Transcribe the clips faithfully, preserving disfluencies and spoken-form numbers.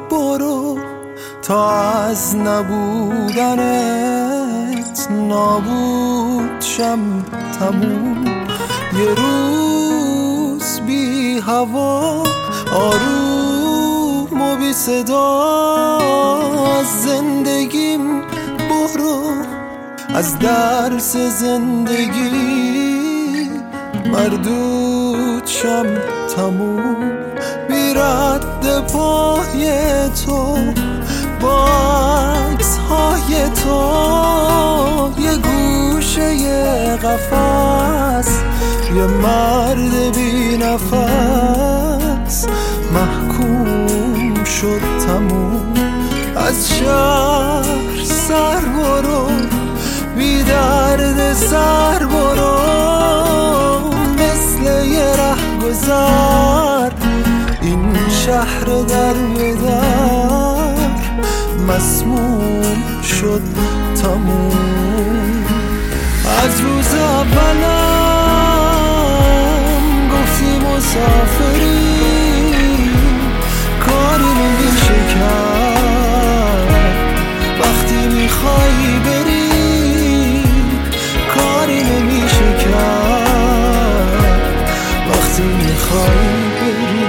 برو تا از نبودنت نابود شم تموم. یه روز بی هوا آروم و بی صدا از زندگیم برو، از درس زندگی مردود شم تموم. بی رد پای تو با عکس های تو یه گوشه یه قفس، یه مرد بی نفس محکوم شد تموم. از شهر سر برو بی درد سر برو، مثل یه رهگذر این شهر در به در مسموم شد تموم. از روز اولم گفتی مسافری، کاری نمیشه کرد وقتی میخوایی بری، کاری نمیشه کرد وقتی میخوایی بری.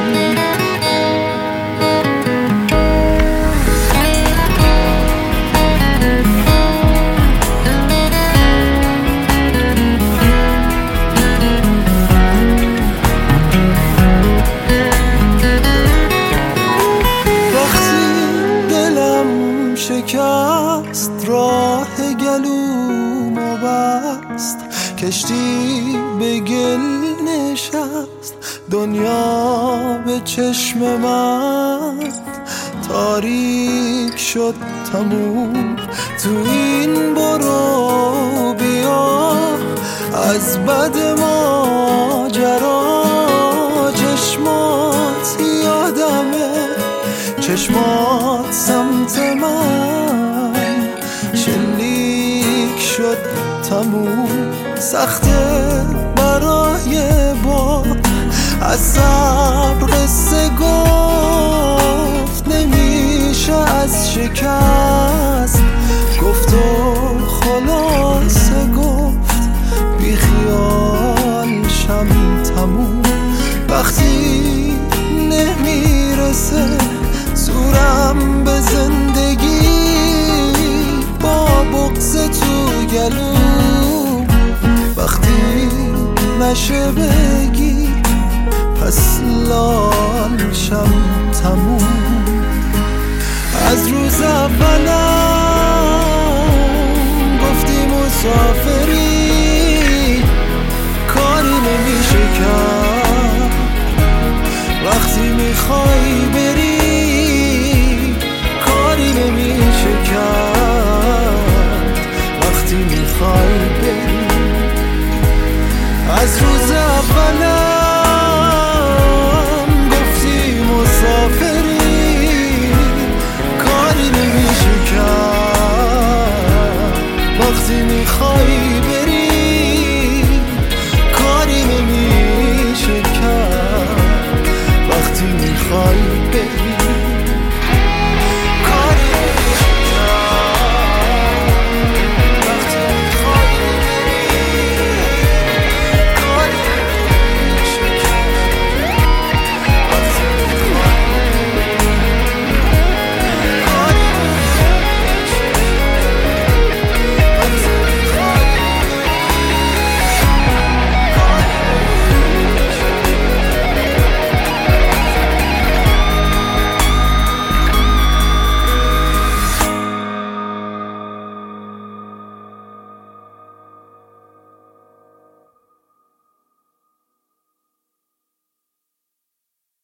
شکست راه گلوم و بست، کشتی به گل نشست، دنیا به چشم من تاریک شد تموم. تو این برو بیا از بد ماجرا چشمات یادمه، چشمات سمت من شلیک شد تموم. سخته برای باد از صبر قصه گفت، نمیشه از شکست گفت و خلاصه گفت. بی خیال شم تموم وقتی نمیرسه زورم به زندگی، با بغض تو گلوم وقتی نشه به